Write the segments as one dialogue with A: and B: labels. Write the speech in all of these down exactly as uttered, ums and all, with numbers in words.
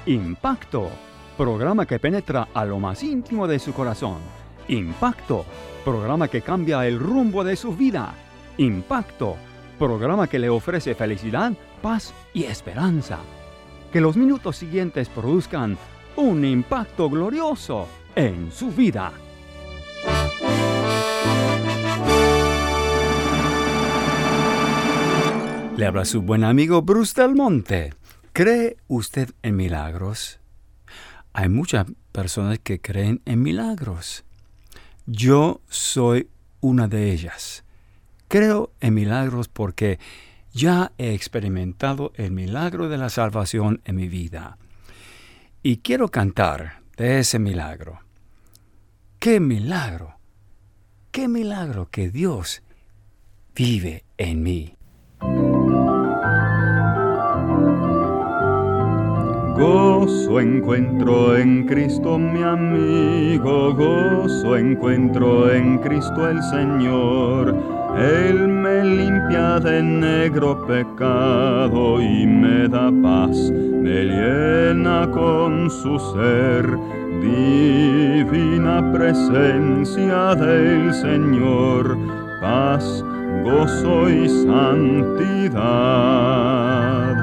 A: Impacto, programa que penetra a lo más íntimo de su corazón. Impacto, programa que cambia el rumbo de su vida. Impacto, programa que le ofrece felicidad, paz y esperanza. Que los minutos siguientes produzcan un impacto glorioso en su vida. Le habla su buen amigo Bruce Del Monte. ¿Cree usted en milagros? Hay muchas personas que creen en milagros. Yo soy una de ellas. Creo en milagros porque ya he experimentado el milagro de la salvación en mi vida. Y quiero cantar de ese milagro. ¡Qué milagro! ¡Qué milagro que Dios vive en mí!
B: Gozo encuentro en Cristo mi amigo, gozo encuentro en Cristo el Señor. Él me limpia de negro pecado y me da paz, me llena con su ser. Divina presencia del Señor, paz, gozo y santidad.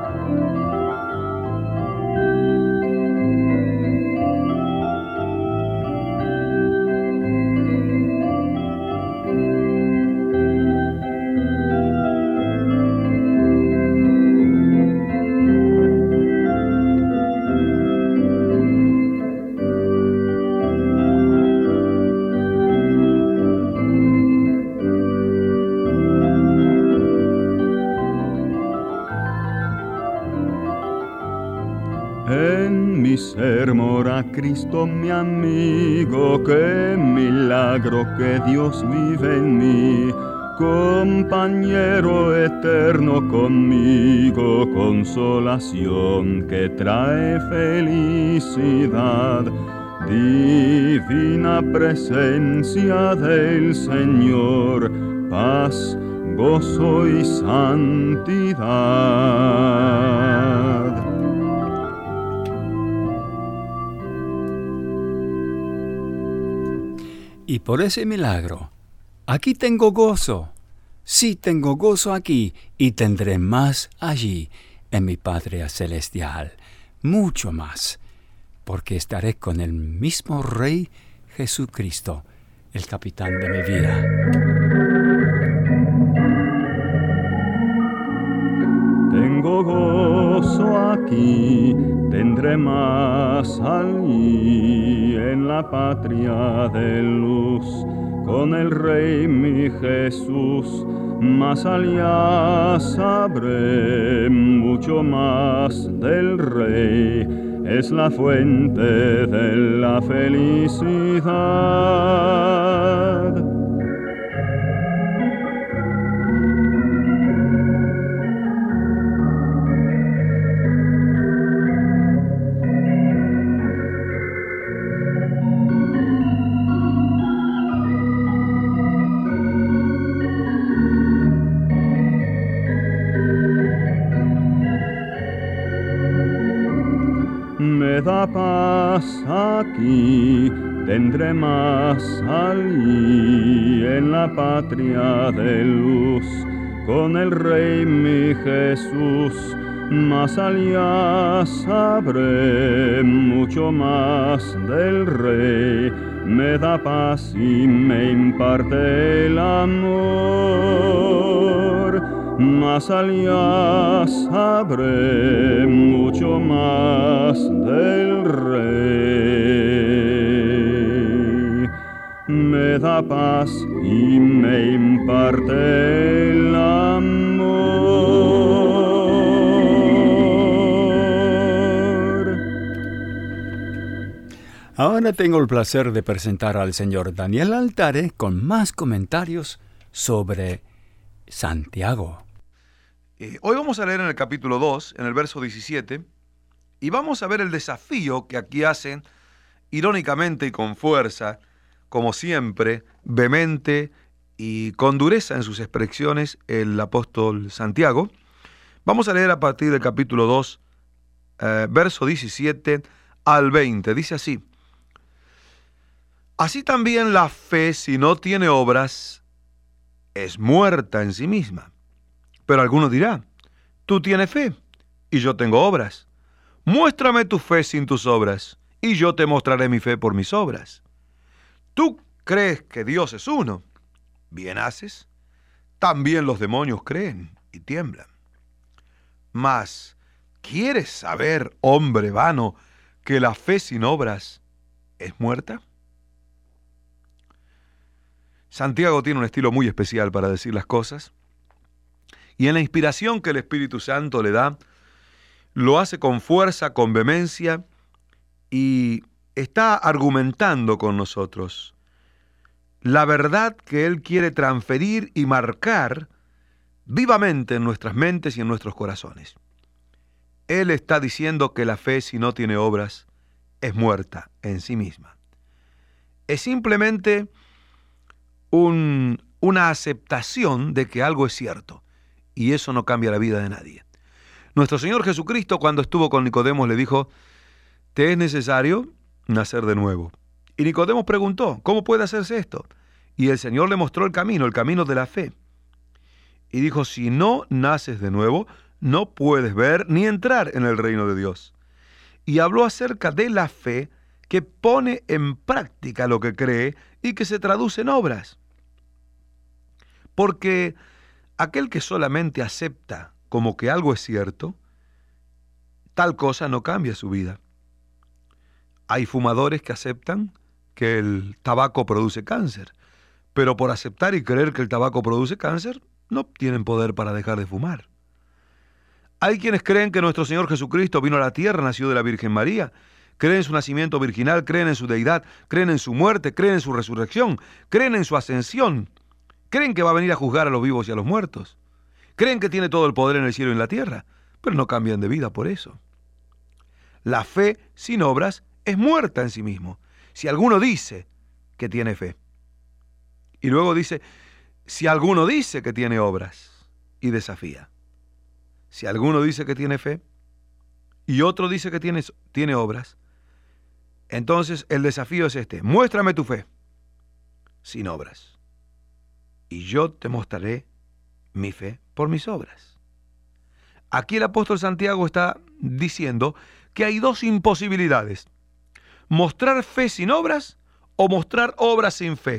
B: Ser mora Cristo mi amigo, qué milagro que Dios vive en mí, compañero eterno conmigo, consolación que trae felicidad, divina presencia del Señor, paz, gozo y santidad.
A: Y por ese milagro, aquí tengo gozo. Sí tengo gozo aquí y tendré más allí en mi Patria Celestial. Mucho más, porque estaré con el mismo Rey Jesucristo, el capitán de mi vida.
B: Tengo gozo aquí, tendré más allí en la patria de luz, con el Rey mi Jesús, más allá sabré mucho más del Rey, es la fuente de la felicidad. Me da paz aquí, tendré más allí en la patria de luz, con el Rey mi Jesús, más allá sabré mucho más del Rey, me da paz y me imparte el amor. Más allá sabré mucho más del Rey. Me da paz y me imparte el amor.
A: Ahora tengo el placer de presentar al señor Daniel Altare con más comentarios sobre Santiago.
C: Eh, hoy vamos a leer en el capítulo dos, en el verso diecisiete, y vamos a ver el desafío que aquí hacen, irónicamente y con fuerza, como siempre, vehemente y con dureza en sus expresiones, el apóstol Santiago. Vamos a leer a partir del capítulo dos, eh, verso diecisiete al veinte. Dice así: así también la fe, si no tiene obras, es muerta en sí misma. Pero alguno dirá: tú tienes fe, y yo tengo obras. Muéstrame tu fe sin tus obras, y yo te mostraré mi fe por mis obras. Tú crees que Dios es uno. Bien haces. También los demonios creen y tiemblan. Mas, ¿quieres saber, hombre vano, que la fe sin obras es muerta? Santiago tiene un estilo muy especial para decir las cosas, y en la inspiración que el Espíritu Santo le da, lo hace con fuerza, con vehemencia, y está argumentando con nosotros la verdad que Él quiere transferir y marcar vivamente en nuestras mentes y en nuestros corazones. Él está diciendo que la fe, si no tiene obras, es muerta en sí misma. Es simplemente un, una aceptación de que algo es cierto, y eso no cambia la vida de nadie. Nuestro Señor Jesucristo, cuando estuvo con Nicodemo, le dijo: te es necesario nacer de nuevo. Y Nicodemo preguntó: ¿cómo puede hacerse esto? Y el Señor le mostró el camino, el camino de la fe. Y dijo: si no naces de nuevo, no puedes ver ni entrar en el reino de Dios. Y habló acerca de la fe que pone en práctica lo que cree y que se traduce en obras. Porque aquel que solamente acepta como que algo es cierto, tal cosa no cambia su vida. Hay fumadores que aceptan que el tabaco produce cáncer, pero por aceptar y creer que el tabaco produce cáncer, no tienen poder para dejar de fumar. Hay quienes creen que nuestro Señor Jesucristo vino a la tierra, nació de la Virgen María, creen en su nacimiento virginal, creen en su deidad, creen en su muerte, creen en su resurrección, creen en su ascensión, creen que va a venir a juzgar a los vivos y a los muertos, creen que tiene todo el poder en el cielo y en la tierra, pero no cambian de vida por eso. La fe sin obras es muerta en sí mismo. Si alguno dice que tiene fe, y luego dice, si alguno dice que tiene obras, y desafía. Si alguno dice que tiene fe, y otro dice que tiene, tiene obras, entonces el desafío es este: muéstrame tu fe sin obras, y yo te mostraré mi fe por mis obras. Aquí el apóstol Santiago está diciendo que hay dos imposibilidades: mostrar fe sin obras o mostrar obras sin fe.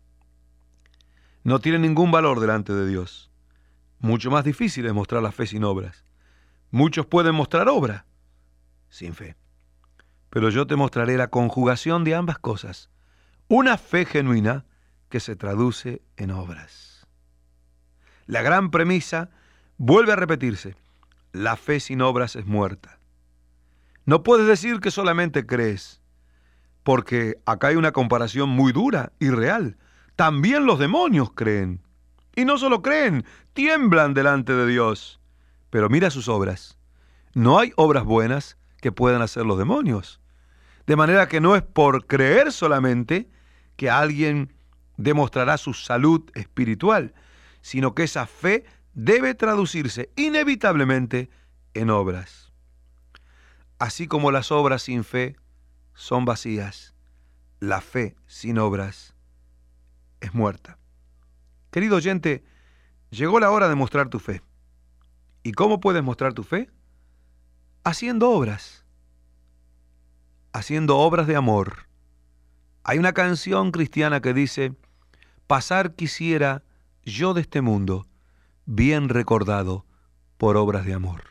C: No tiene ningún valor delante de Dios. Mucho más difícil es mostrar la fe sin obras. Muchos pueden mostrar obra sin fe, pero yo te mostraré la conjugación de ambas cosas: una fe genuina que se traduce en obras. La gran premisa vuelve a repetirse: la fe sin obras es muerta. No puedes decir que solamente crees, porque acá hay una comparación muy dura y real. También los demonios creen. Y no solo creen, tiemblan delante de Dios. Pero mira sus obras. No hay obras buenas que puedan hacer los demonios. De manera que no es por creer solamente que alguien demostrará su salud espiritual, sino que esa fe debe traducirse inevitablemente en obras. Así como las obras sin fe son vacías, la fe sin obras es muerta. Querido oyente, llegó la hora de mostrar tu fe. ¿Y cómo puedes mostrar tu fe? Haciendo obras. Haciendo obras de amor. Hay una canción cristiana que dice: pasar quisiera yo de este mundo, bien recordado por obras de amor.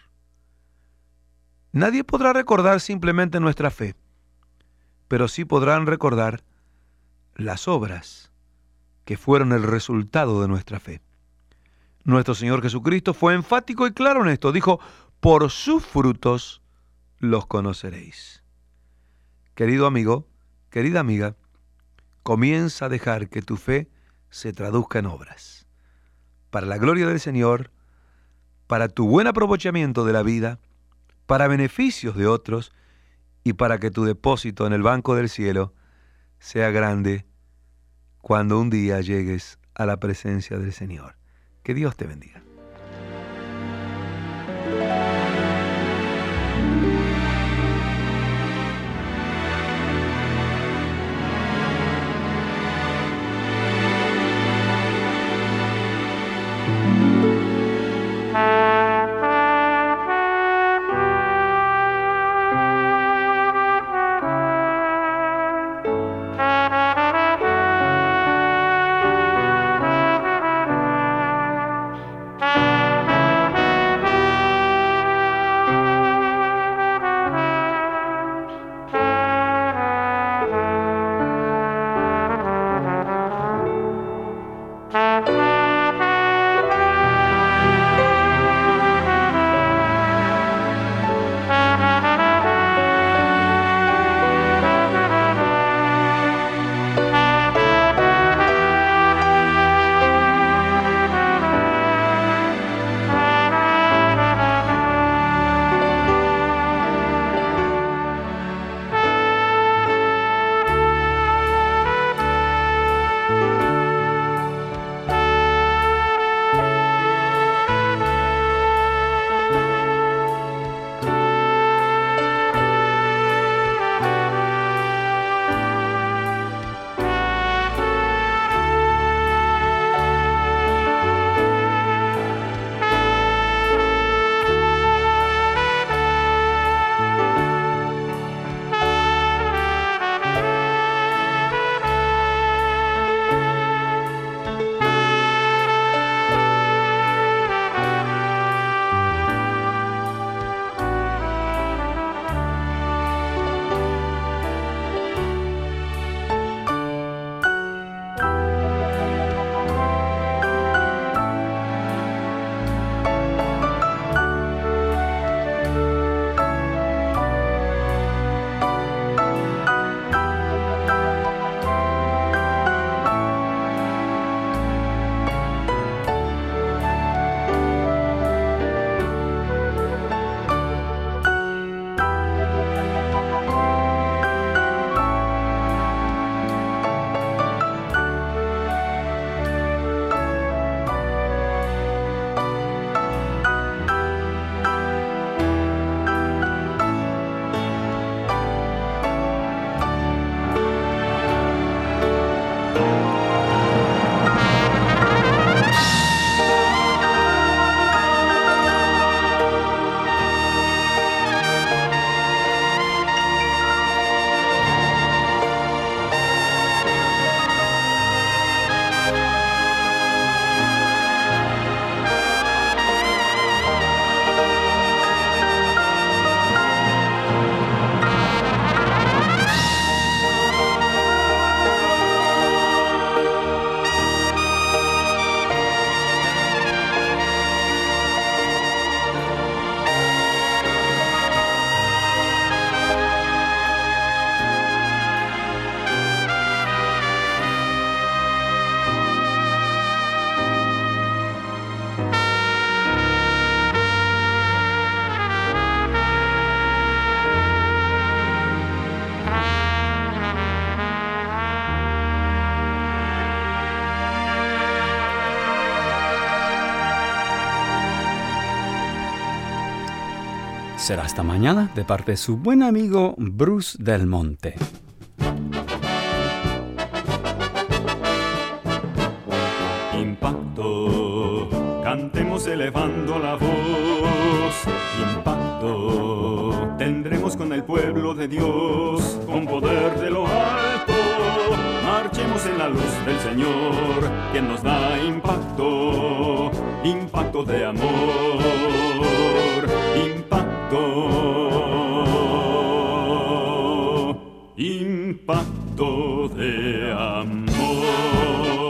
C: Nadie podrá recordar simplemente nuestra fe, pero sí podrán recordar las obras que fueron el resultado de nuestra fe. Nuestro Señor Jesucristo fue enfático y claro en esto. Dijo: por sus frutos los conoceréis. Querido amigo, querida amiga, comienza a dejar que tu fe se traduzca en obras, para la gloria del Señor, para tu buen aprovechamiento de la vida, para beneficios de otros y para que tu depósito en el banco del cielo sea grande cuando un día llegues a la presencia del Señor. Que Dios te bendiga.
A: Será hasta mañana de parte de su buen amigo Bruce Del Monte.
B: Impacto, cantemos elevando la voz. Impacto, tendremos con el pueblo de Dios, con poder de lo alto. Marchemos en la luz del Señor, quien nos da impacto, impacto de amor, impacto, impacto de amor.